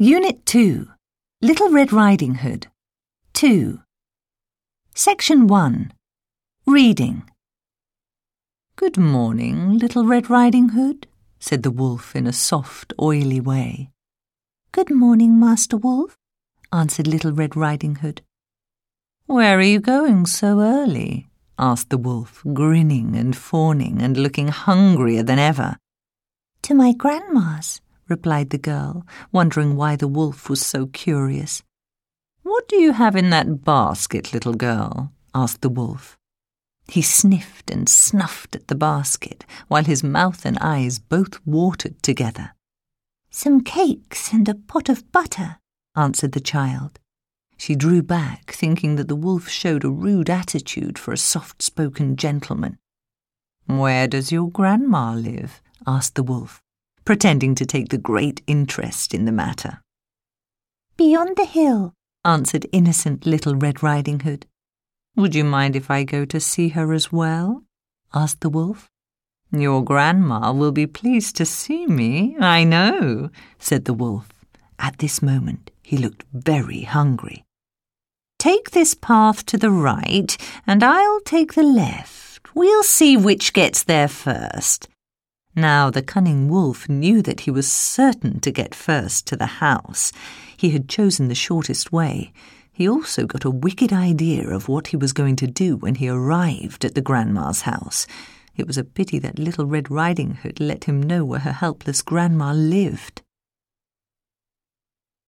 Unit 2. Little Red Riding Hood. 2. Section 1. Reading. "Good morning, Little Red Riding Hood," said the wolf in a soft, oily way. "Good morning, Master Wolf," answered Little Red Riding Hood. "Where are you going so early?" asked the wolf, grinning and fawning and looking hungrier than ever. "To my grandma's," replied the girl, wondering why the wolf was so curious. "What do you have in that basket, little girl?" asked the wolf. He sniffed and snuffed at the basket, while his mouth and eyes both watered together. "Some cakes and a pot of butter," answered the child. She drew back, thinking that the wolf showed a rude attitude for a soft-spoken gentleman. "Where does your grandma live?" asked the wolf, pretending to take the great interest in the matter. "Beyond the hill," answered innocent Little Red Riding Hood. "Would you mind if I go to see her as well?" asked the wolf. "Your grandma will be pleased to see me, I know," said the wolf. At this moment he looked very hungry. "Take this path to the right, and I'll take the left. We'll see which gets there first." Now the cunning wolf knew that he was certain to get first to the house. He had chosen the shortest way. He also got a wicked idea of what he was going to do when he arrived at the grandma's house. It was a pity that Little Red Riding Hood let him know where her helpless grandma lived.